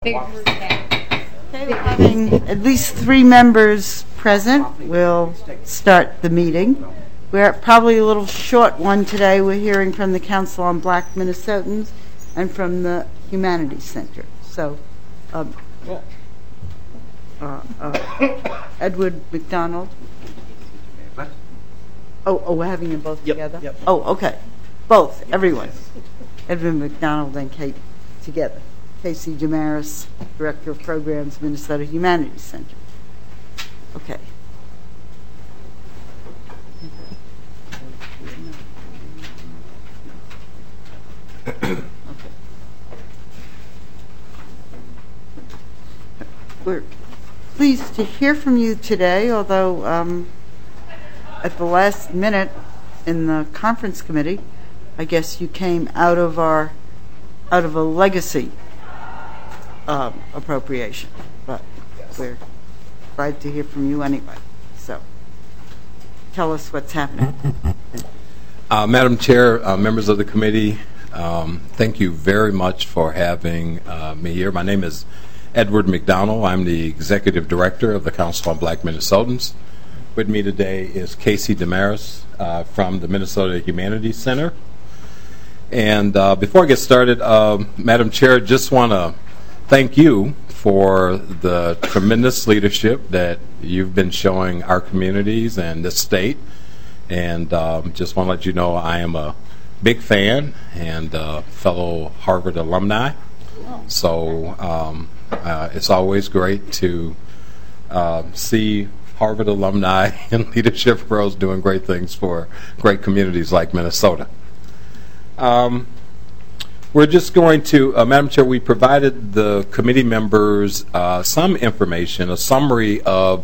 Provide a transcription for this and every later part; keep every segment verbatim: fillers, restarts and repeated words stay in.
Big group now. Okay, we're having at least three members present. We'll start the meeting. We're probably a little short one today. We're hearing from the Council on Black Minnesotans and from the Humanities Center. So, um, uh, uh, Edward McDonald. Oh, oh, we're having them both Yep, together? yep. Oh, okay. Both, everyone. Edward McDonald and Kate together. Casey Damaris, Director of Programs, Minnesota Humanities Center. Okay. Okay. We're pleased to hear from you today, although um, at the last minute in the conference committee, I guess you came out of our out of a legacy Um, appropriation, but we're glad to hear from you anyway. So, tell us what's happening. Uh, Madam Chair, uh, members of the committee, um, thank you very much for having uh, me here. My name is Edward McDonald. I'm the Executive Director of the Council on Black Minnesotans. With me today is Casey Damaris uh, from the Minnesota Humanities Center. And uh, before I get started, uh, Madam Chair, just want to thank you for the tremendous leadership that you've been showing our communities and this state. And um, just want to let you know I am a big fan and uh, fellow Harvard alumni. So um, uh, it's always great to uh, see Harvard alumni in leadership roles doing great things for great communities like Minnesota. Um, We're just going to, uh, Madam Chair, we provided the committee members uh, some information, a summary of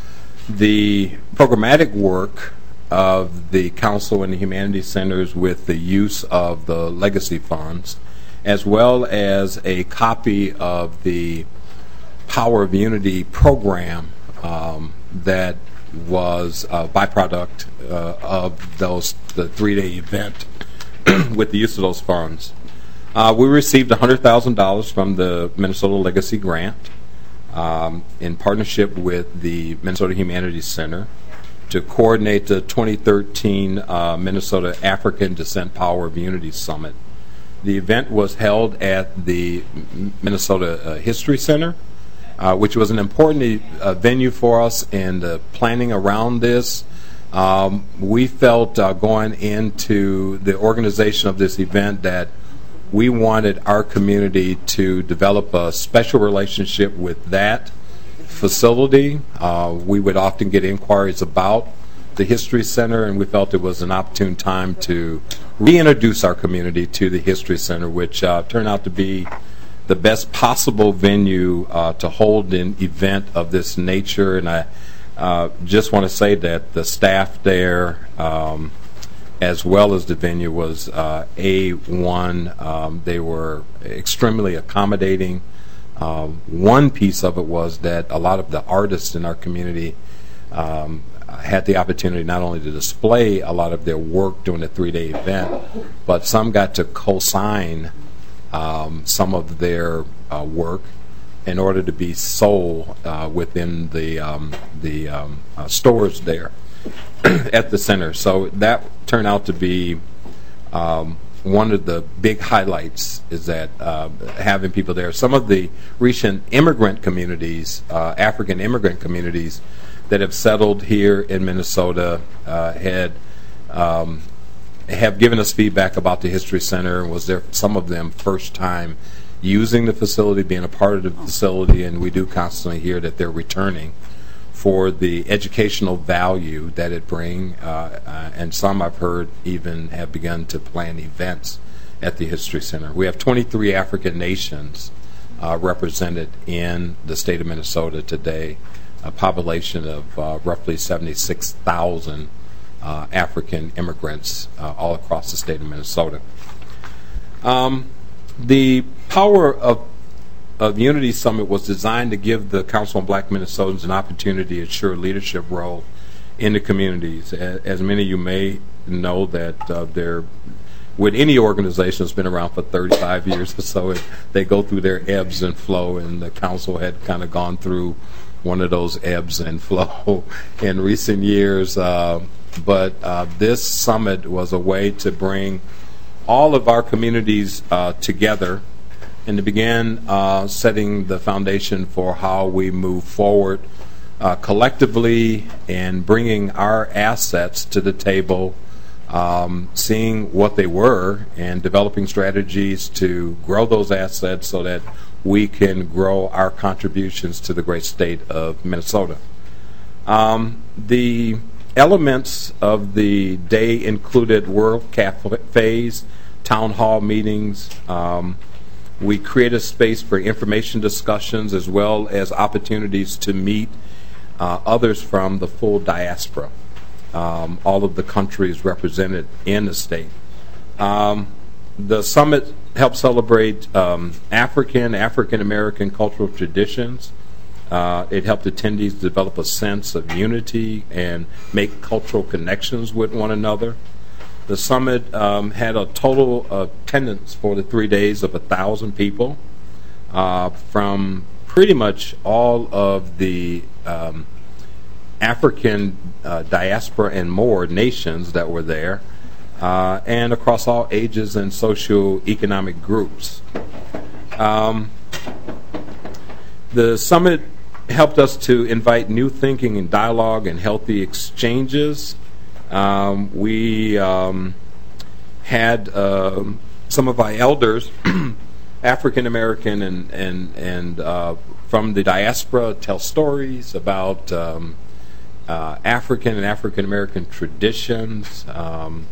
the programmatic work of the Council and the Humanities Centers with the use of the legacy funds, as well as a copy of the Power of Unity program um, that was a byproduct uh, of those the three-day event with the use of those funds. Uh, we received one hundred thousand dollars from the Minnesota Legacy Grant um, in partnership with the Minnesota Humanities Center to coordinate the twenty thirteen uh, Minnesota African Descent Power of Unity Summit. The event was held at the Minnesota uh, History Center, uh, which was an important uh, venue for us in the planning around this. Um, we felt uh, going into the organization of this event that we wanted our community to develop a special relationship with that facility. Uh, we would often get inquiries about the History Center, and we felt it was an opportune time to reintroduce our community to the History Center, which uh, turned out to be the best possible venue uh, to hold an event of this nature. And I uh, just want to say that the staff there, um, as well as the venue, was uh, A one. Um, they were extremely accommodating. Uh, one piece of it was that a lot of the artists in our community um, had the opportunity not only to display a lot of their work during the three-day event, but some got to co-sign um, some of their uh, work in order to be sold uh, within the, um, the um, uh, stores there at the center. So that turned out to be um, one of the big highlights, is that uh, having people there. Some of the recent immigrant communities, uh, African immigrant communities that have settled here in Minnesota uh, had um, have given us feedback about the History Center, and was there some of them first time using the facility, being a part of the facility, and we do constantly hear that they're returning for the educational value that it brings, uh, uh, and some I've heard even have begun to plan events at the History Center. We have twenty-three African nations uh, represented in the state of Minnesota today, a population of uh, roughly seventy-six thousand uh, African immigrants uh, all across the state of Minnesota. Um, the Power of of Unity Summit was designed to give the Council on Black Minnesotans an opportunity to ensure a leadership role in the communities. As many of you may know, that uh, there with any organization that's been around for thirty-five years or so, it, they go through their ebbs and flow, and the council had kind of gone through one of those ebbs and flow in recent years. Uh, but uh, this summit was a way to bring all of our communities uh, together and to begin uh, setting the foundation for how we move forward uh, collectively and bringing our assets to the table, um, seeing what they were and developing strategies to grow those assets so that we can grow our contributions to the great state of Minnesota. Um, the elements of the day included World Cafes, town hall meetings. Um, we created space for information discussions as well as opportunities to meet uh, others from the full diaspora, um, all of the countries represented in the state. Um, the summit helped celebrate um, African, African-American cultural traditions. Uh, it helped attendees develop a sense of unity and make cultural connections with one another. The summit um, had a total attendance for the three days of a thousand people uh, from pretty much all of the um, African uh, diaspora and more nations that were there, uh, and across all ages and socioeconomic groups. Um, the summit helped us to invite new thinking and dialogue and healthy exchanges. Um, we um, had uh, some of our elders, African American and and and uh, from the diaspora, tell stories about um, uh, African and African American traditions. Um,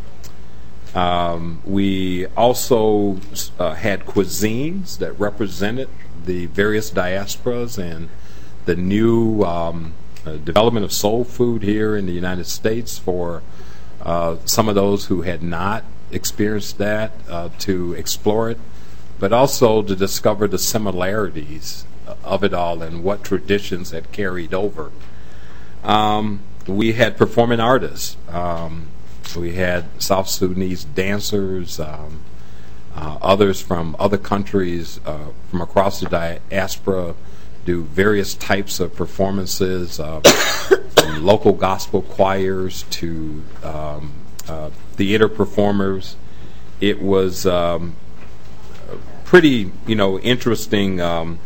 um, we also uh, had cuisines that represented the various diasporas and the new um, uh, development of soul food here in the United States for uh, some of those who had not experienced that, uh, to explore it, but also to discover the similarities of it all and what traditions had carried over. Um, we had performing artists. Um, we had South Sudanese dancers, um, uh, others from other countries uh, from across the diaspora do various types of performances, uh, from local gospel choirs to um, uh, theater performers. It was um, a pretty, you know, interesting um,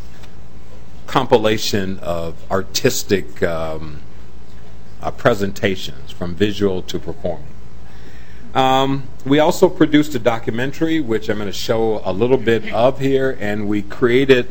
compilation of artistic um, uh, presentations, from visual to performing. Um, we also produced a documentary, which I'm going to show a little bit of here, and we created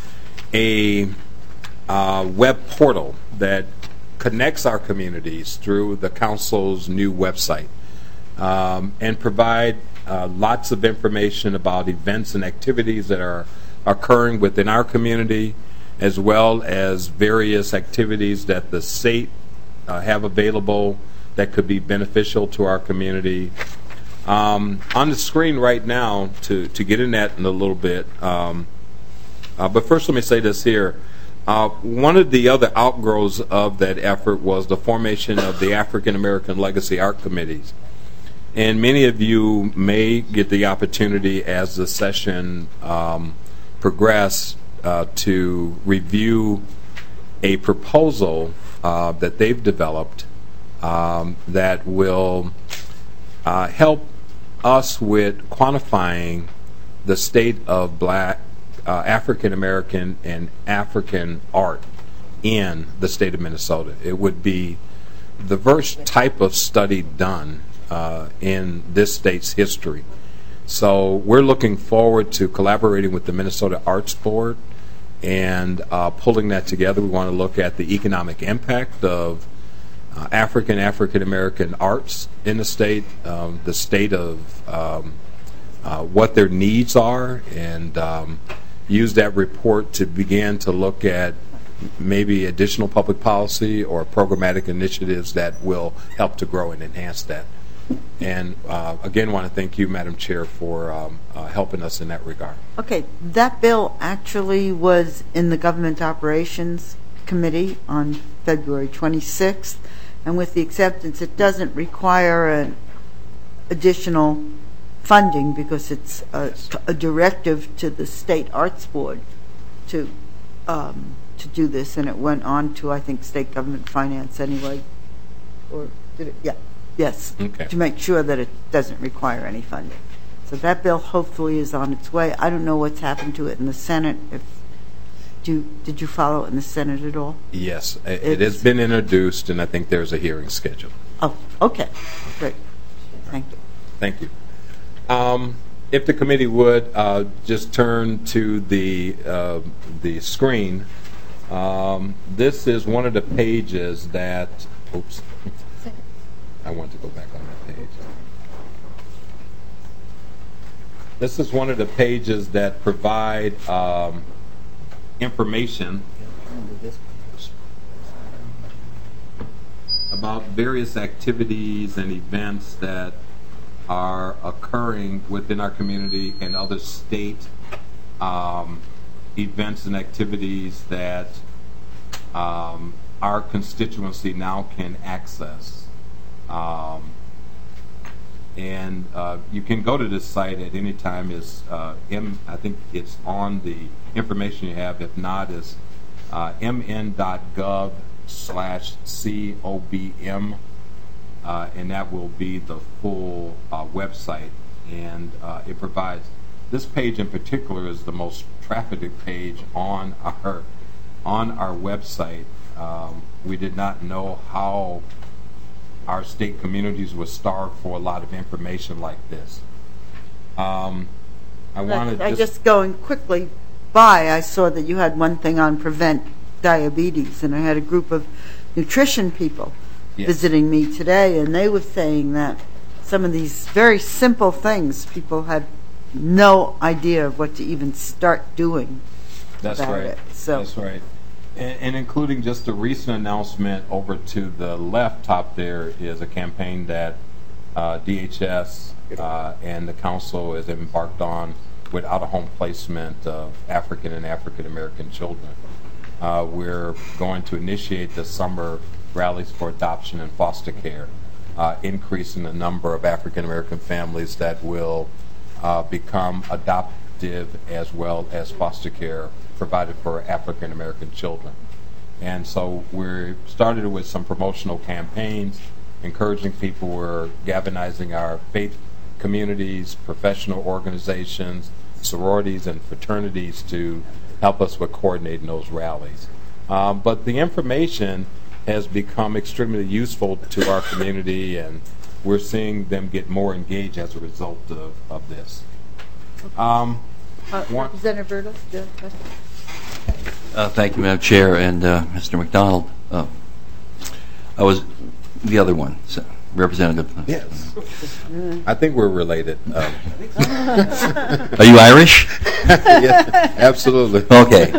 a uh, web portal that connects our communities through the council's new website, um, and provide uh, lots of information about events and activities that are occurring within our community, as well as various activities that the state uh, have available that could be beneficial to our community. Um, on the screen right now, to, to get in that in a little bit, um, Uh, but first, let me say this here. Uh, one of the other outgrowths of that effort was the formation of the African American Legacy Art Committees. And many of you may get the opportunity as the session um, progressed uh, to review a proposal uh, that they've developed um, that will uh, help us with quantifying the state of black Uh, African American and African art in the state of Minnesota. It would be the first type of study done uh, in this state's history. So we're looking forward to collaborating with the Minnesota Arts Board and uh, pulling that together. We want to look at the economic impact of uh, African, African American arts in the state, um, the state of um, uh, what their needs are, and um, use that report to begin to look at maybe additional public policy or programmatic initiatives that will help to grow and enhance that. And uh, again, want to thank you, Madam Chair, for um, uh, helping us in that regard. Okay, that bill actually was in the Government Operations Committee on February twenty-sixth, and with the acceptance, it doesn't require an additional funding because it's a, a directive to the State Arts Board to um, to do this, and it went on to, I think, State Government Finance anyway. Or did it? Yeah. Yes. Okay. To make sure that it doesn't require any funding. So that bill hopefully is on its way. I don't know what's happened to it in the Senate. If do, did you follow it in the Senate at all? Yes. It, it has been introduced, and I think there's a hearing scheduled. Oh, okay. Great. Thank you. Thank you. Um, if the committee would uh, just turn to the uh, the screen, um, this is one of the pages that. Oops. I want to go back on that page. This is one of the pages that provide um, information about various activities and events that are occurring within our community and other state um, events and activities that um, our constituency now can access. Um, and uh, you can go to this site at any time. Is uh, M, I think it's on the information you have. If not, is uh, mn.gov slash COBM. Uh, and that will be the full uh, website, and uh, it provides, this page in particular is the most trafficked page on our on our website. Um, we did not know how our state communities were starved for a lot of information like this. Um, I wanted I just, just going quickly by, I saw that you had one thing on prevent diabetes, and I had a group of nutrition people yes. visiting me today, and they were saying that some of these very simple things, people had no idea of what to even start doing That's about right. it. So. That's right. And, and including just a recent announcement over to the left top there is a campaign that uh, D H S uh, and the council has embarked on with out-of-home placement of African and African American children. Uh, we're going to initiate the summer rallies for adoption and foster care, uh, increasing the number of African American families that will uh, become adoptive as well as foster care provided for African American children. And so we started with some promotional campaigns, encouraging people. We're galvanizing our faith communities, professional organizations, sororities, and fraternities to help us with coordinating those rallies. Um, but the information has become extremely useful to our community, and we're seeing them get more engaged as a result of, of this. Um, Uh, Representative Bertle, do you have a question? Uh, thank you, Madam Chair, and uh, Mister McDonald. Uh, I was the other one, so, Representative. Yes. I think we're related. Um, Are you Irish? Yeah, absolutely. Okay.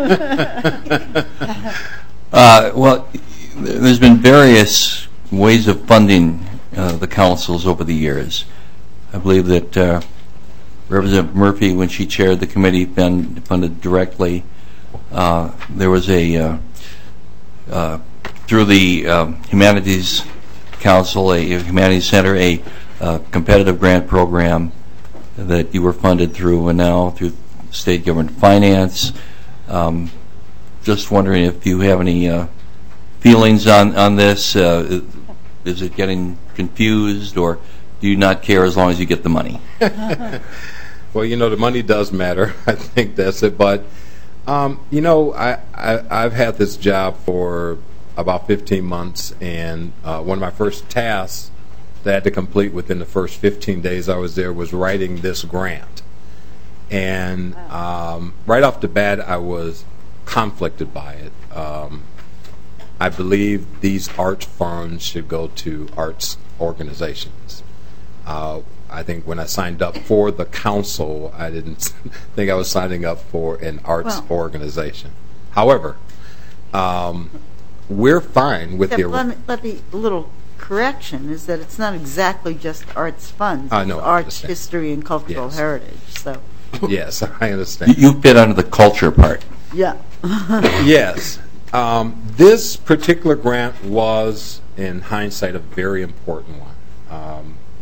Uh, well, there's been various ways of funding uh, the councils over the years. I believe that uh, Representative Murphy, when she chaired the committee, been funded directly. Uh, there was a, uh, uh, through the um, Humanities Council, a, a Humanities Center, a uh, competitive grant program that you were funded through, and now through State Government Finance. Um, just wondering if you have any uh, feelings on, on this. Uh, is it getting confused, or do you not care as long as you get the money? Well, you know, the money does matter. I think that's it. But, um, you know, I, I, I've had this job for about fifteen months, and uh, one of my first tasks that I had to complete within the first fifteen days I was there was writing this grant. And um, right off the bat, I was conflicted by it. Um, I believe these art funds should go to arts organizations. Uh, I think when I signed up for the council, I didn't think I was signing up for an arts well, organization. However, um, we're fine with the... Let me, let me, a little correction is that it's not exactly just arts funds. I know. It's I arts, understand. history, and cultural Yes. heritage. So. Yes, I understand. You, you fit under the culture part. Yeah. Yes. Um, this particular grant was, in hindsight, a very important one um,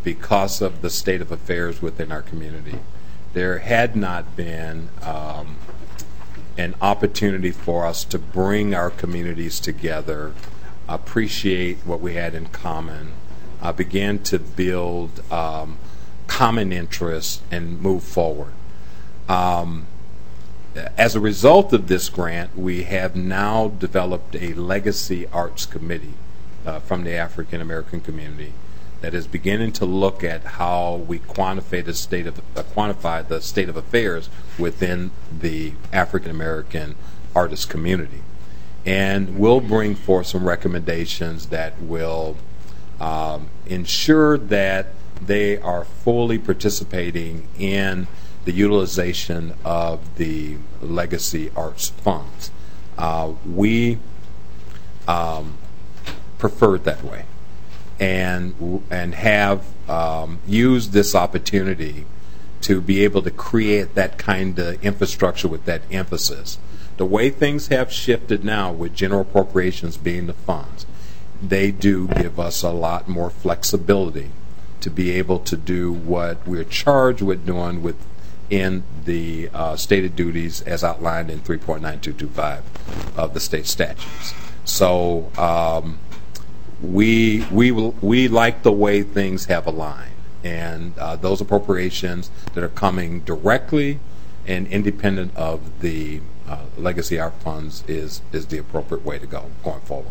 because of the state of affairs within our community. There had not been um, an opportunity for us to bring our communities together, appreciate what we had in common, uh, begin to build um, common interests, and move forward. Um, as a result of this grant, we have now developed a Legacy Arts Committee uh, from the African American community that is beginning to look at how we quantify the state of uh, quantify the state of affairs within the African American artist community, and we'll bring forth some recommendations that will um, ensure that they are fully participating in the utilization of the Legacy Arts funds. Uh, we um, prefer it that way, and and have um, used this opportunity to be able to create that kind of infrastructure with that emphasis. The way things have shifted now, with general appropriations being the funds, they do give us a lot more flexibility to be able to do what we're charged with doing within the uh, stated duties as outlined in three point nine two two five of the state statutes. So um, we we will, we like the way things have aligned, and uh, those appropriations that are coming directly and independent of the uh, Legacy Art Funds is is the appropriate way to go going forward.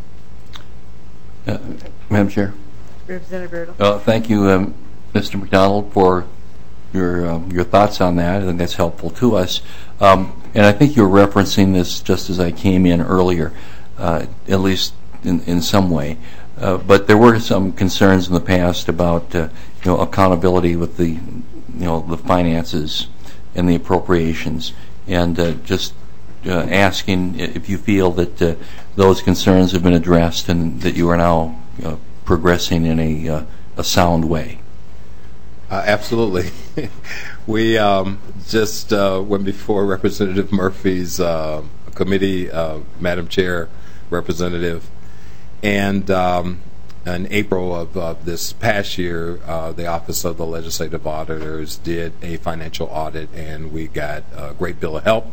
Uh, Madam Chair. Representative Bertle. Uh, thank you, um, Mister McDonald, for your um, your thoughts on that. I think that's helpful to us. Um, and I think you're referencing this just as I came in earlier, uh, at least in, in some way. Uh, but there were some concerns in the past about uh, you know accountability with the you know the finances and the appropriations, and uh, just uh, asking if you feel that uh, those concerns have been addressed and that you are now uh, progressing in a, uh, a sound way. Uh, absolutely. we um, just uh, went before Representative Murphy's uh, committee, uh, Madam Chair, Representative, and um, in April of uh, this past year, uh, the Office of the Legislative Auditors did a financial audit, and we got a great bill of help.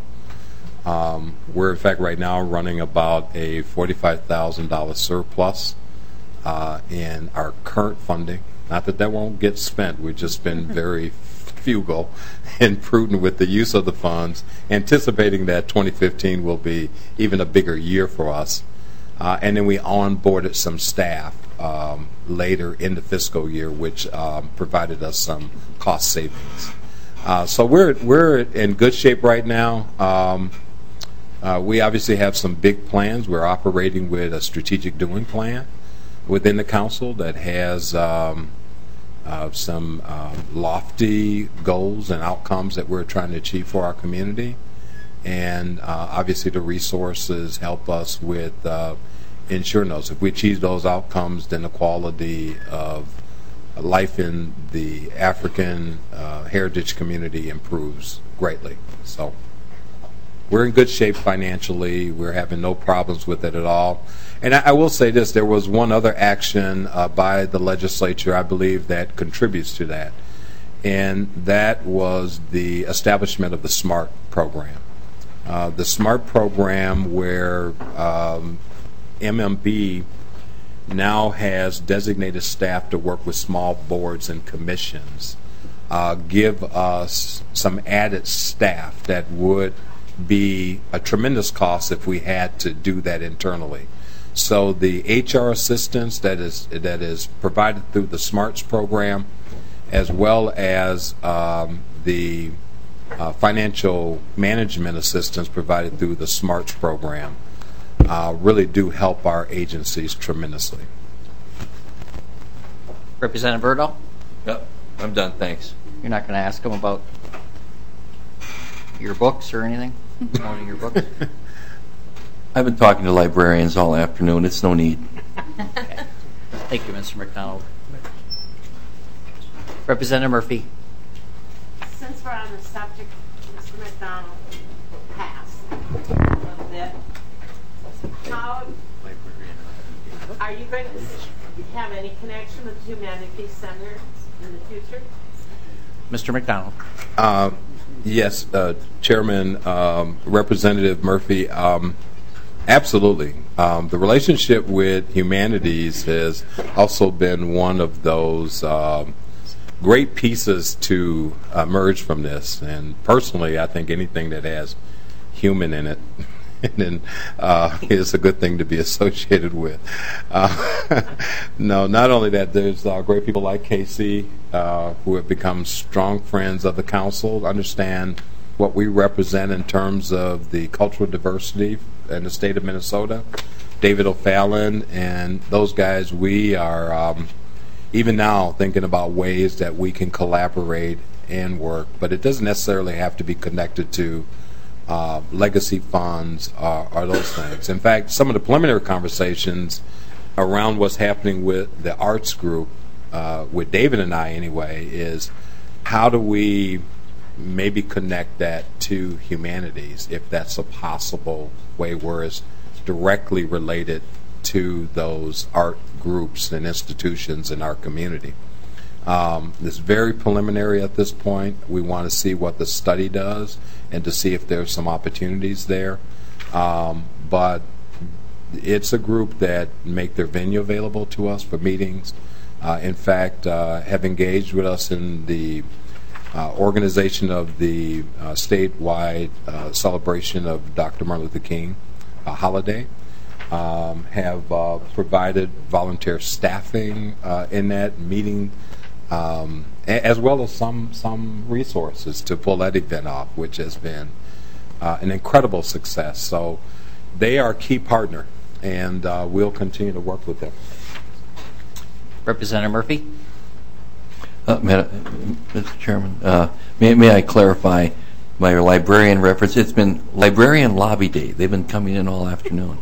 Um, we're, in fact, right now running about a forty-five thousand dollars surplus Uh, in our current funding. Not that that won't get spent. We've just been very frugal and prudent with the use of the funds, anticipating that twenty fifteen will be even a bigger year for us. Uh, and then we onboarded some staff um, later in the fiscal year, which um, provided us some cost savings. Uh, so we're we're in good shape right now. Um, uh, we obviously have some big plans. We're operating with a strategic doing plan within the council that has um, uh, some um, lofty goals and outcomes that we're trying to achieve for our community. And uh, obviously the resources help us with uh, ensuring those. If we achieve those outcomes, then the quality of life in the African uh, heritage community improves greatly. So we're in good shape financially. We're having no problems with it at all. And I, I will say this, there was one other action uh, by the legislature, I believe, that contributes to that. And that was the establishment of the SMART program. Uh, the SMART program, where um, M M B now has designated staff to work with small boards and commissions, uh, give us some added staff that would be a tremendous cost if we had to do that internally. So the H R assistance that is that is provided through the SMARTS program, as well as um, the uh, financial management assistance provided through the SMARTS program, uh, really do help our agencies tremendously. Representative Bertle? Yep, I'm done, thanks. You're not going to ask them about your books or anything? Promoting your books? I've been talking to librarians all afternoon. It's no need. Okay. Thank you, Mister McDonald. Representative Murphy. Since we're on the subject, Mister McDonald passed a little bit. How are you going to have any connection with Humanities Centers? in the future? Mister McDonald. Uh, yes, uh, Chairman, um, Representative Murphy, um, absolutely. Um, the relationship with humanities has also been one of those um, great pieces to emerge from this. And personally, I think anything that has human in it and uh, is a good thing to be associated with. Uh, no, not only that, there's uh, great people like Casey uh, who have become strong friends of the council, understand what we represent in terms of the cultural diversity in the state of Minnesota. David O'Fallon and those guys, we are um, even now thinking about ways that we can collaborate and work, but it doesn't necessarily have to be connected to uh, legacy funds or, or those things. In fact, some of the preliminary conversations around what's happening with the arts group, uh, with David and I anyway, is how do we maybe connect that to humanities, if that's a possible way where it's directly related to those art groups and institutions in our community. Um, it's very preliminary at this point. We want to see what the study does and to see if there's some opportunities there. Um, but it's a group that make their venue available to us for meetings. Uh, in fact, uh, have engaged with us in the Uh, organization of the uh, statewide uh, celebration of Doctor Martin Luther King uh, holiday, um, have uh, provided volunteer staffing uh, in that meeting, um, a- as well as some some resources to pull that event off, which has been uh, an incredible success. So they are a key partner, and uh, we'll continue to work with them. Representative Murphy. Uh, Madam- Mister Chairman, uh, may, may I clarify my librarian reference? It's been Librarian Lobby Day. They've been coming in all afternoon.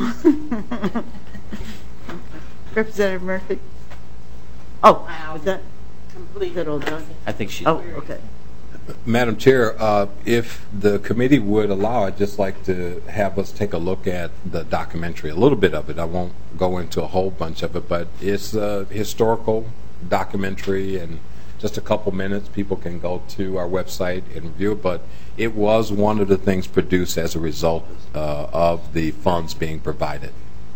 Representative Murphy? Oh, Wow. is that, Complete. is that all done? I think she. Oh, okay. Madam Chair, uh, if the committee would allow, I'd just like to have us take a look at the documentary, a little bit of it. I won't go into a whole bunch of it, but it's a historical documentary, and just a couple minutes people can go to our website and review it, but it was one of the things produced as a result uh, of the funds being provided.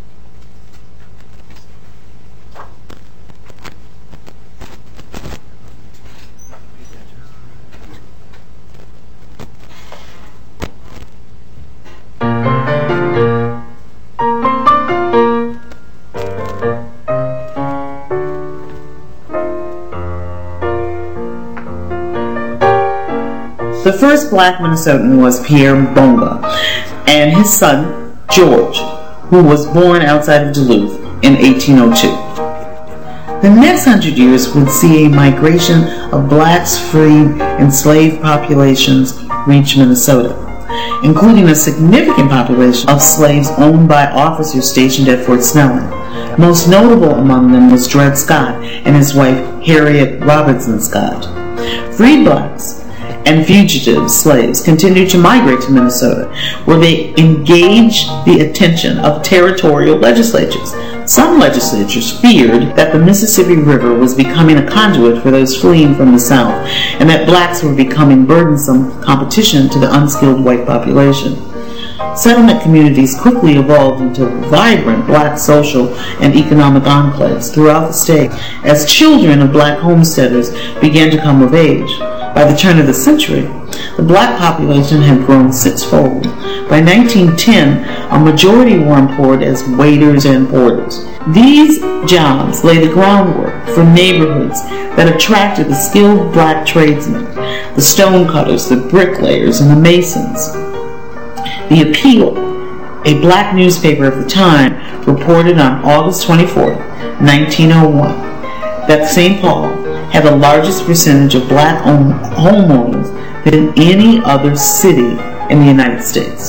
The first black Minnesotan was Pierre Bonga, and his son, George, who was born outside of Duluth in eighteen oh two. The next hundred years would see a migration of blacks, freed, enslaved populations reach Minnesota, including a significant population of slaves owned by officers stationed at Fort Snelling. Most notable among them was Dred Scott and his wife Harriet Robinson Scott. Freed blacks and fugitive slaves continued to migrate to Minnesota, where they engaged the attention of territorial legislatures. Some legislatures feared that the Mississippi River was becoming a conduit for those fleeing from the South, and that blacks were becoming burdensome competition to the unskilled white population. Settlement communities quickly evolved into vibrant black social and economic enclaves throughout the state as children of black homesteaders began to come of age. By the turn of the century, the black population had grown sixfold. By nineteen ten, a majority were employed as waiters and porters. These jobs laid the groundwork for neighborhoods that attracted the skilled black tradesmen, the stonecutters, the bricklayers, and the masons. The Appeal, a black newspaper of the time, reported on August twenty-fourth, nineteen oh one, that Saint Paul had the largest percentage of black homeowners than any other city in the United States.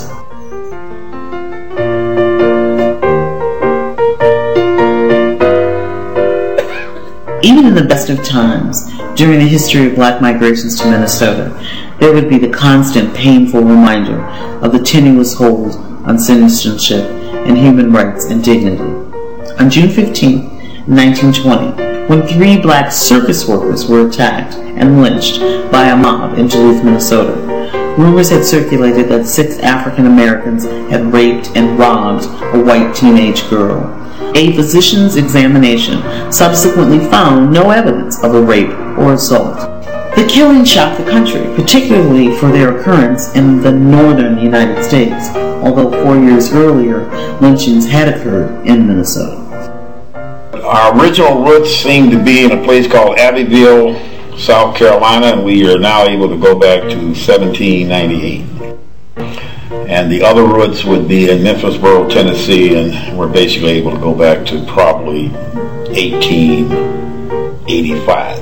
Even in the best of times, during the history of black migrations to Minnesota, there would be the constant, painful reminder of the tenuous hold on citizenship and human rights and dignity. On June fifteenth, nineteen twenty, when three black circus workers were attacked and lynched by a mob in Duluth, Minnesota. Rumors had circulated that six African Americans had raped and robbed a white teenage girl. A physician's examination subsequently found no evidence of a rape or assault. The killing shocked the country, particularly for their occurrence in the northern United States, although four years earlier, lynchings had occurred in Minnesota. Our original roots seem to be in a place called Abbeville, South Carolina, and we are now able to go back to seventeen ninety-eight. And the other roots would be in Memphisboro, Tennessee, and we're basically able to go back to probably eighteen eighty-five.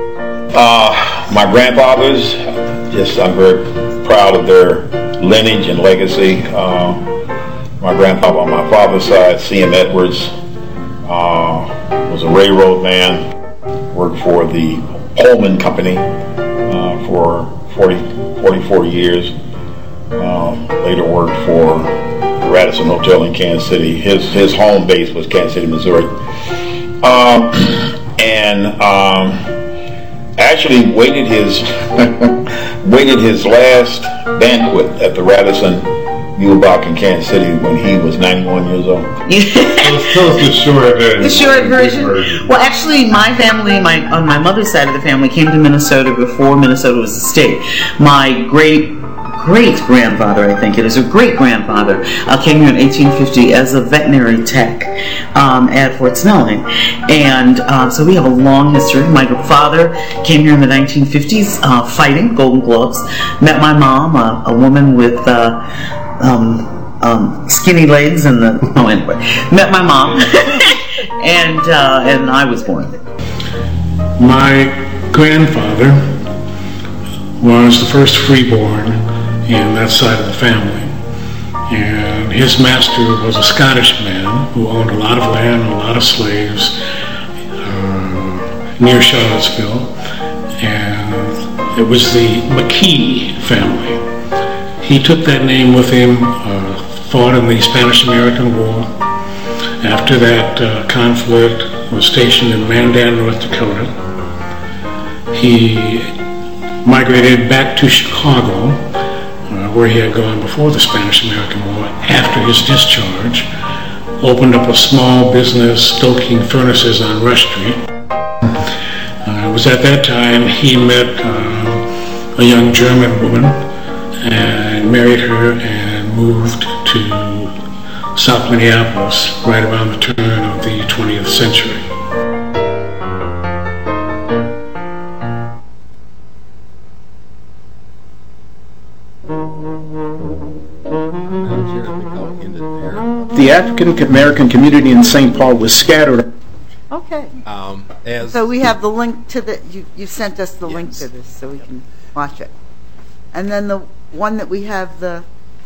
Uh, my grandfathers, just I'm very proud of their lineage and legacy. Uh, my grandfather on my father's side, C M Edwards, uh, was a railroad man, worked for the Pullman Company uh, for forty, forty-four years. Um, later worked for the Radisson Hotel in Kansas City. His his home base was Kansas City, Missouri. Um, and um, actually waited his waited his last banquet at the Radisson Muehlbach in Kansas City when he was ninety-one years old. Tell us the short version. The short version. Well, actually, my family, my on my mother's side of the family, came to Minnesota before Minnesota was a state. My great great grandfather, I think it is, or great grandfather, uh, came here in eighteen fifty as a veterinary tech um, at Fort Snelling, and uh, so we have a long history. My father came here in the nineteen fifties, uh, fighting Golden Gloves. Met my mom, a, a woman with. Uh, Um, um, skinny legs and the oh anyway met my mom and uh, and I was born. My grandfather was the first freeborn in that side of the family, and his master was a Scottish man who owned a lot of land and a lot of slaves uh, near Charlottesville, and it was the McKee family. He took that name with him, uh, fought in the Spanish-American War. After that uh, conflict, was stationed in Mandan, North Dakota. He migrated back to Chicago, uh, where he had gone before the Spanish-American War. After his discharge, opened up a small business stoking furnaces on Rush Street. Uh, it was at that time he met uh, a young German woman, and married her and moved to South Minneapolis right around the turn of the twentieth century. The African American community in Saint Paul was scattered. Okay. Um, as So we have the link to the, you, you sent us the link Yes. to this so we can watch it. And then the one that we have the,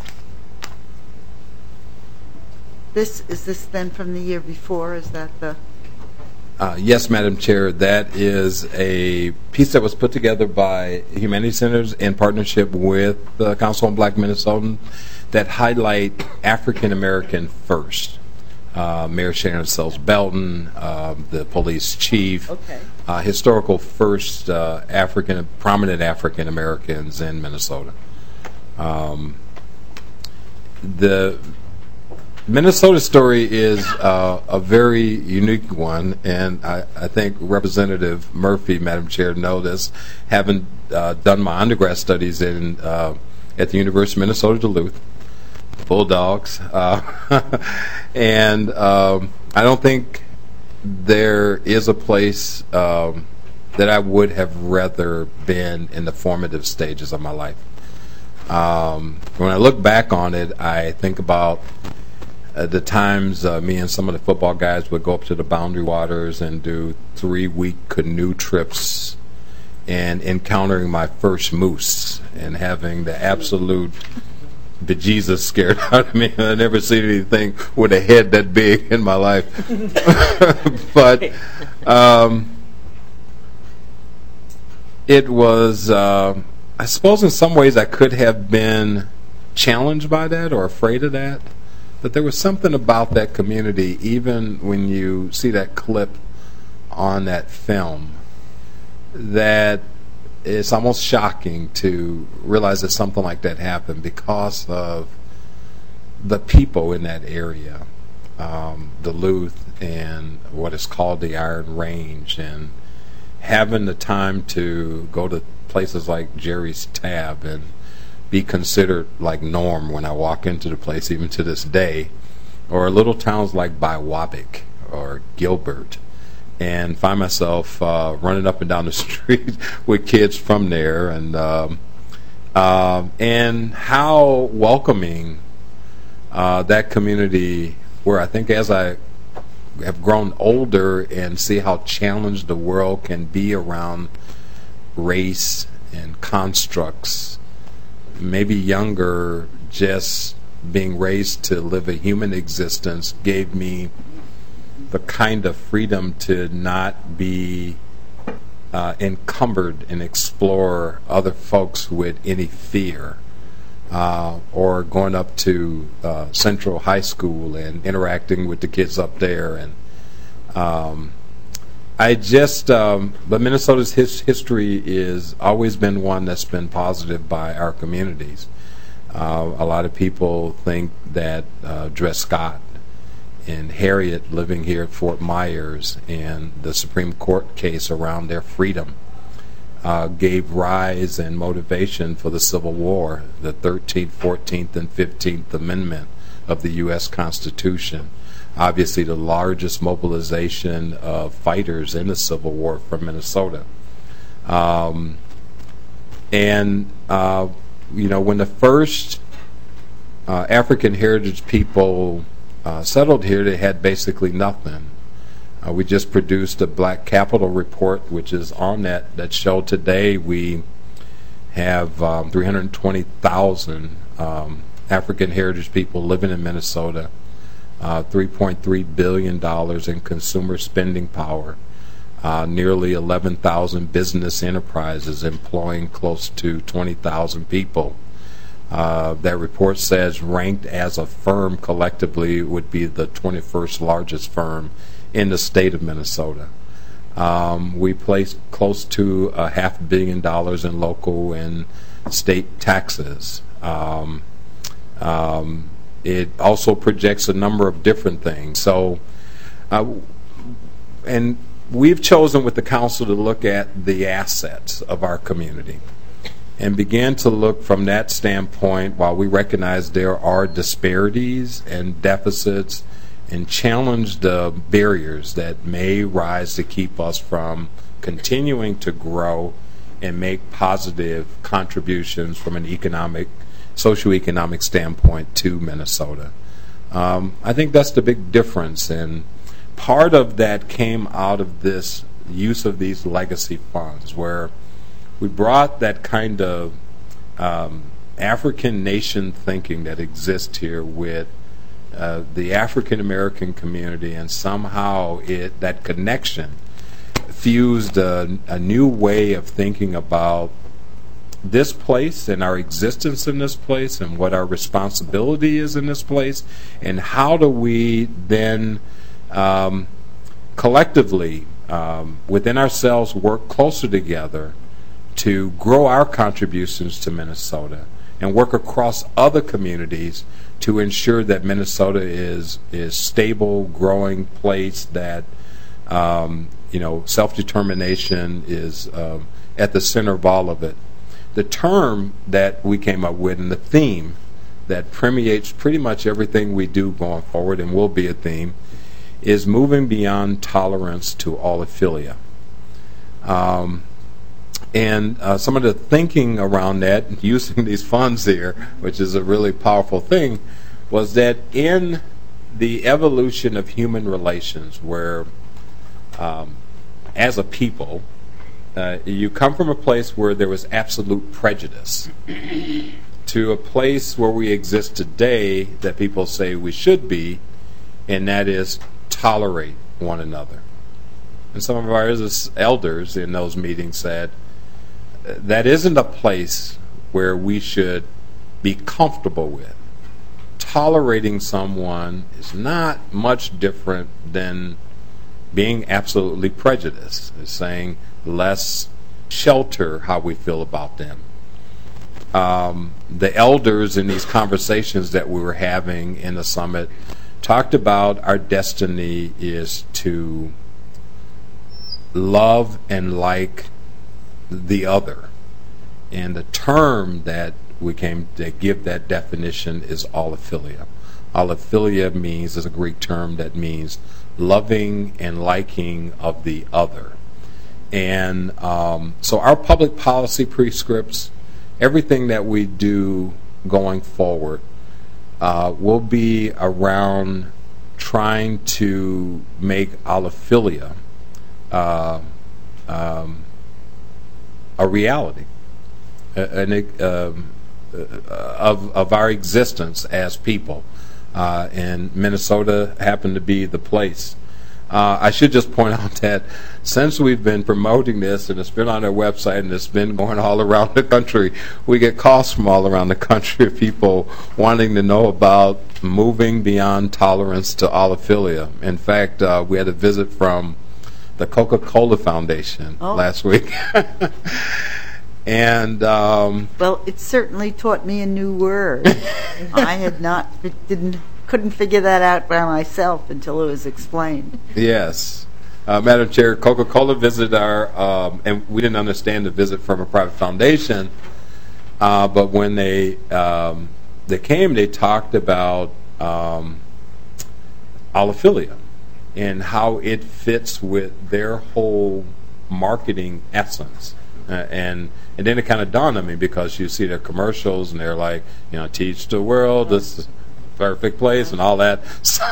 this, is this then from the year before? Is that the? Uh, yes, Madam Chair, that is a piece that was put together by Humanity Centers in partnership with the Council on Black Minnesotans that highlight African American first. Uh, Mayor Sharon Sells Belton, uh, the police chief, Okay. uh, historical first uh, African, prominent African Americans in Minnesota. Um, the Minnesota story is uh, a very unique one, and I, I think Representative Murphy, Madam Chair, know this, having uh, done my undergrad studies in uh, at the University of Minnesota Duluth, Bulldogs, uh, and um, I don't think there is a place um, that I would have rather been in the formative stages of my life. Um, when I look back on it, I think about uh, the times uh, me and some of the football guys would go up to the Boundary Waters and do three-week canoe trips, and encountering my first moose and having the absolute bejesus scared out of me. I never seen anything with a head that big in my life. But um, it was, uh, I suppose in some ways I could have been challenged by that or afraid of that. But there was something about that community, even when you see that clip on that film that it's almost shocking to realize that something like that happened because of the people in that area, um, Duluth and what is called the Iron Range, and having the time to go to places like Jerry's Tab and be considered like Norm when I walk into the place, even to this day, or little towns like Biwabic or Gilbert, and find myself uh, running up and down the street with kids from there, and um, uh, and how welcoming uh, that community were. I think as I have grown older and see how challenged the world can be around race and constructs, maybe younger, just being raised to live a human existence gave me the kind of freedom to not be uh, encumbered and explore other folks with any fear, uh, or going up to uh, Central High School and interacting with the kids up there. And um, I just, um, but Minnesota's his history is always been one that's been positive by our communities. Uh, a lot of people think that uh, Dred Scott and Harriet living here at Fort Myers and the Supreme Court case around their freedom uh, gave rise and motivation for the Civil War, the thirteenth, fourteenth, and fifteenth Amendment of the U S Constitution. Obviously the largest mobilization of fighters in the Civil War from Minnesota. Um, and, uh, you know, when the first uh, African heritage people Uh, settled here, they had basically nothing. Uh, we just produced a Black Capital Report, which is on that, that showed today we have um, three hundred twenty thousand um, African heritage people living in Minnesota, uh, three point three billion dollars in consumer spending power, uh, nearly eleven thousand business enterprises employing close to twenty thousand people. Uh, that report says ranked as a firm collectively would be the twenty-first largest firm in the state of Minnesota. Um, we place close to a half billion dollars in local and state taxes. Um, um, it also projects a number of different things. So, uh, and we've chosen with the council to look at the assets of our community and began to look from that standpoint, while we recognize there are disparities and deficits, and challenge the barriers that may rise to keep us from continuing to grow and make positive contributions from an economic, socioeconomic standpoint to Minnesota. Um, I think that's the big difference, and part of that came out of this use of these legacy funds, where we brought that kind of um, African nation thinking that exists here with uh, the African American community, and somehow it that connection fused a, a new way of thinking about this place and our existence in this place and what our responsibility is in this place, and how do we then um, collectively um, within ourselves work closer together to grow our contributions to Minnesota and work across other communities to ensure that Minnesota is is stable, growing place, that um, you know, self-determination is um, at the center of all of it. The term that we came up with and the theme that permeates pretty much everything we do going forward, and will be a theme, is moving beyond tolerance to allophilia. Um, And uh, some of the thinking around that, using these funds here, which is a really powerful thing, was that in the evolution of human relations, where um, as a people, uh, you come from a place where there was absolute prejudice to a place where we exist today that people say we should be, and that is tolerate one another. And some of our elders in those meetings said, that isn't a place where we should be comfortable with. Tolerating someone is not much different than being absolutely prejudiced. It's saying let's shelter how we feel about them. Um, the elders in these conversations that we were having in the summit talked about our destiny is to love and like the other. And the term that we came to give that definition is allophilia. Allophilia means, is a Greek term that means loving and liking of the other. And um, so our public policy prescripts, everything that we do going forward, uh, will be around trying to make allophilia uh, um, a reality, an, um, of of our existence as people. Uh, and Minnesota happened to be the place. Uh, I should just point out that since we've been promoting this, and it's been on our website, and it's been going all around the country, we get calls from all around the country of people wanting to know about moving beyond tolerance to allophilia. In fact, uh, we had a visit from the Coca-Cola Foundation oh. last week. And um, well, it certainly taught me a new word. I had not, didn't, couldn't figure that out by myself until it was explained. Yes, uh, Madam Chair, Coca-Cola visited our, um, and we didn't understand the visit from a private foundation. Uh, but when they um, they came, they talked about um, allophilia and how it fits with their whole marketing essence. Uh, and and then it kind of dawned on me, because you see their commercials and they're like, you know, teach the world, this is a perfect place and all that. So,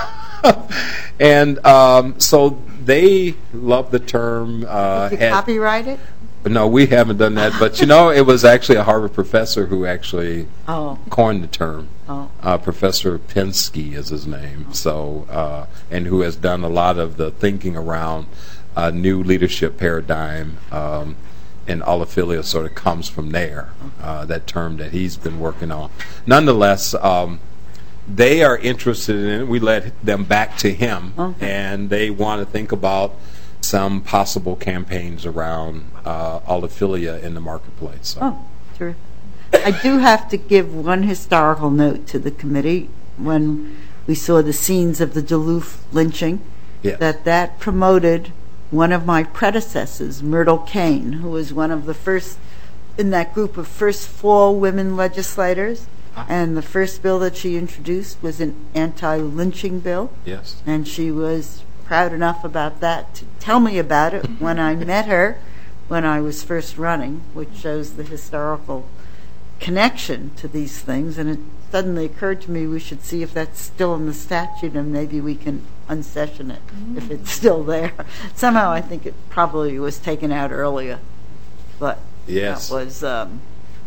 and um, so they love the term. Uh, Did you had, copyright it? No, we haven't done that. But, you know, it was actually a Harvard professor who actually oh. coined the term. Oh. Uh, Professor Penske is his name. Oh. So, uh, and who has done a lot of the thinking around a new leadership paradigm. Um, And allophilia sort of comes from there, uh, that term that he's been working on. Nonetheless, um, they are interested in it. We led them back to him, okay. and they want to think about some possible campaigns around uh, allophilia in the marketplace. So. Oh, terrific. I do have to give one historical note to the committee. When we saw the scenes of the Duluth lynching, yes. that that promoted one of my predecessors, Myrtle Kane, who was one of the first in that group of first four women legislators. Ah. And the first bill that she introduced was an anti-lynching bill. Yes. And she was proud enough about that to tell me about it when I met her when I was first running, which shows the historical connection to these things. And it suddenly occurred to me we should see if that's still in the statute, and maybe we can unsession it mm. if it's still there. Somehow I think it probably was taken out earlier, but yes. that was um,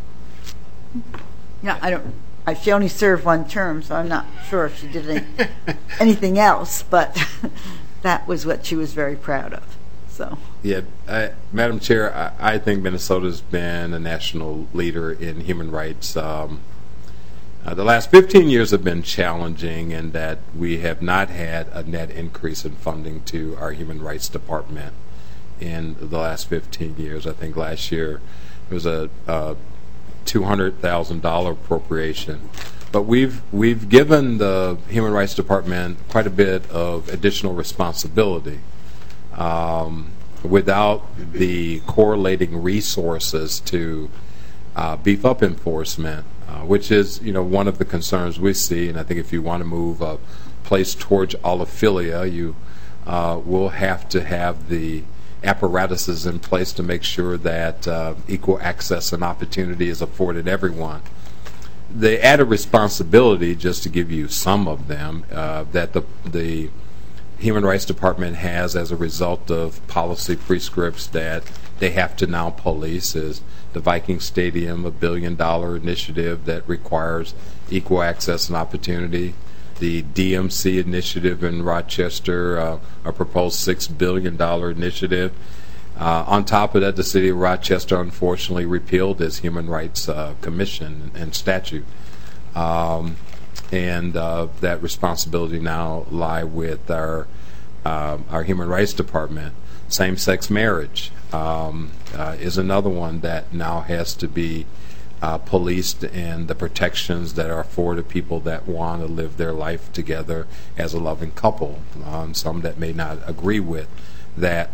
yeah I don't I, she only served one term, so I'm not sure if she did any, anything else, but that was what she was very proud of. So yeah, I, Madam Chair, I, I think Minnesota's been a national leader in human rights. Um, Uh, the last fifteen years have been challenging in that we have not had a net increase in funding to our Human Rights Department in the last fifteen years. I think last year it was a, a two hundred thousand dollars appropriation. But we've we've given the Human Rights Department quite a bit of additional responsibility um, without the correlating resources to uh, beef up enforcement. Uh, which is, you know, one of the concerns we see, and I think if you want to move a place towards allophilia, you uh, will have to have the apparatuses in place to make sure that uh, equal access and opportunity is afforded everyone. The added responsibility, just to give you some of them, uh, that the the Human Rights Department has as a result of policy prescripts that they have to now police is the Viking Stadium, a billion dollar initiative that requires equal access and opportunity. The D M C initiative in Rochester, uh, a proposed six billion dollar initiative. Uh, on top of that, the city of Rochester unfortunately repealed its Human Rights uh, Commission and statute. Um, and uh, that responsibility now lie with our um, our Human Rights Department. Same-sex marriage um, uh, is another one that now has to be uh, policed, and the protections that are afforded people that want to live their life together as a loving couple. Um, some that may not agree with that.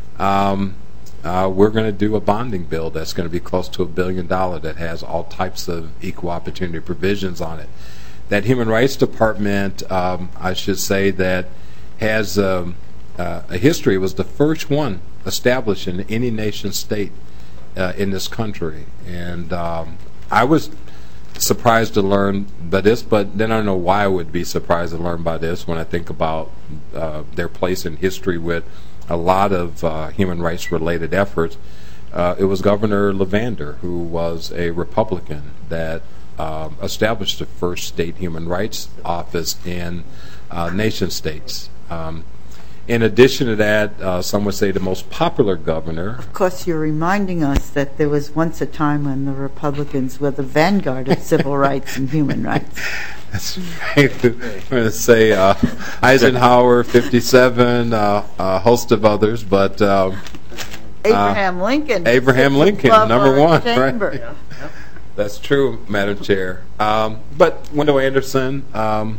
Um, uh, we're going to do a bonding bill that's going to be close to a billion dollars that has all types of equal opportunity provisions on it. That Human Rights Department, um, I should say, that has um, uh, a history. It was the first one established in any nation state uh, in this country. And um, I was surprised to learn by this, but then I don't know why I would be surprised to learn by this when I think about uh, their place in history with a lot of uh, human rights related efforts. Uh, it was Governor Levander, who was a Republican, that uh, established the first state human rights office in uh, nation states. Um, in addition to that, uh, some would say the most popular governor. Of course, you're reminding us that there was once a time when the Republicans were the vanguard of civil rights and human rights. That's right. I'm going to say uh, Eisenhower, fifty-seven, uh, a host of others, but um, Abraham Lincoln. Abraham Lincoln, number one. Right? Yeah. That's true, Madam Chair. Um, but Wendell Anderson um,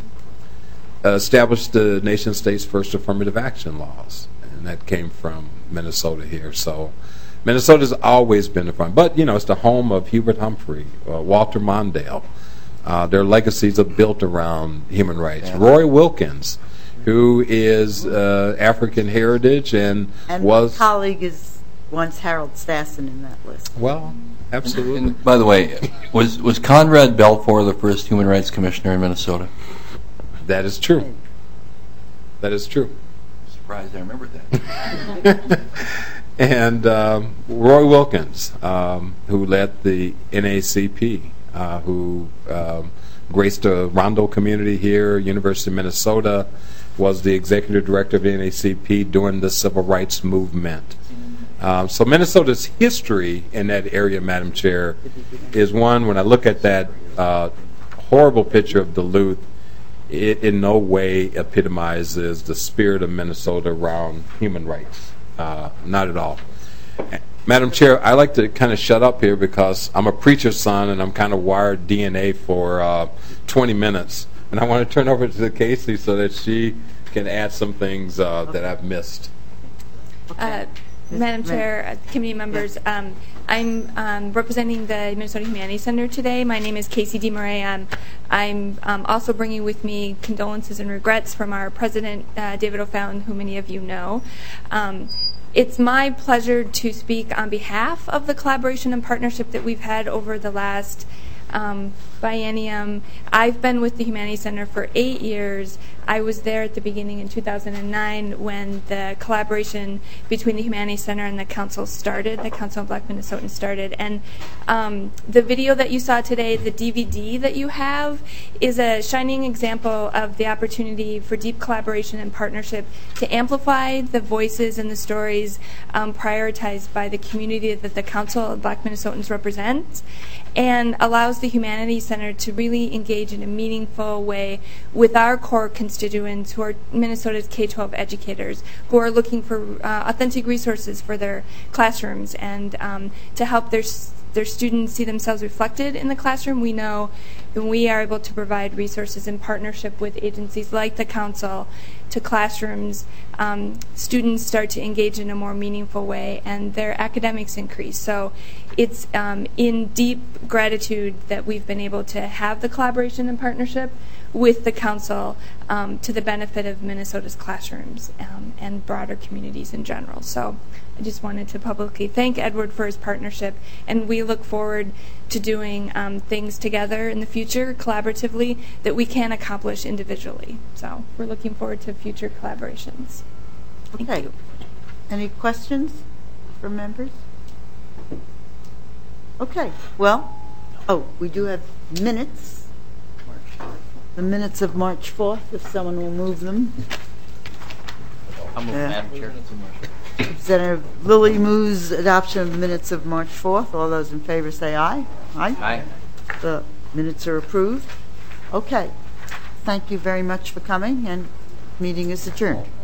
established the nation state's first affirmative action laws, and that came from Minnesota here. So Minnesota's always been the front. But, you know, it's the home of Hubert Humphrey, uh, Walter Mondale. Uh, their legacies are built around human rights. Yeah. Roy Wilkins, who is uh, African heritage and, and was... my colleague is once Harold Stassen in that list. Well, absolutely. And, and by the way, was was Conrad Belfour the first human rights commissioner in Minnesota? That is true. That is true. I'm surprised I remembered that. And um, Roy Wilkins, um, who led the N A C P, uh, who um, graced the Rondo community here, University of Minnesota, was the executive director of the N A C P during the civil rights movement. Um, so Minnesota's history in that area, Madam Chair, is one, when I look at that uh, horrible picture of Duluth, it in no way epitomizes the spirit of Minnesota around human rights. Uh, not at all. Madam Chair, I like to kind of shut up here because I'm a preacher's son and I'm kind of wired D N A for uh, twenty minutes. And I want to turn over to Casey so that she can add some things uh, that I've missed. Uh, Madam Chair, uh, committee members, um, I'm um, representing the Minnesota Humanities Center today. My name is Casey DeMarais. Um, I'm um, also bringing with me condolences and regrets from our president, uh, David O'Fallon, who many of you know. Um, It's my pleasure to speak on behalf of the collaboration and partnership that we've had over the last um, biennium. I've been with the Humanities Center for eight years. I was there at the beginning in two thousand nine when the collaboration between the Humanities Center and the Council started, the Council of Black Minnesotans started. And um, the video that you saw today, the D V D that you have, is a shining example of the opportunity for deep collaboration and partnership to amplify the voices and the stories um, prioritized by the community that the Council of Black Minnesotans represents, and allows the Humanities Center to really engage in a meaningful way with our core constituents, who are Minnesota's K twelve educators, who are looking for uh, authentic resources for their classrooms and um, to help their their students see themselves reflected in the classroom. We know when we are able to provide resources in partnership with agencies like the Council to classrooms, um, students start to engage in a more meaningful way and their academics increase. So it's um, in deep gratitude that we've been able to have the collaboration and partnership with the Council um, to the benefit of Minnesota's classrooms um, and broader communities in general. So I just wanted to publicly thank Edward for his partnership, and we look forward to doing um, things together in the future, collaboratively, that we can accomplish individually. So we're looking forward to future collaborations. Thank okay. you. Any questions from members? Okay. Well, oh, we do have minutes. The minutes of March fourth, if someone will move them. I'll move, Yeah. Madam Chair. Representative Lilly moves adoption of the minutes of March fourth. All those in favor say aye. Aye. Aye. The minutes are approved. Okay. Thank you very much for coming, and meeting is adjourned.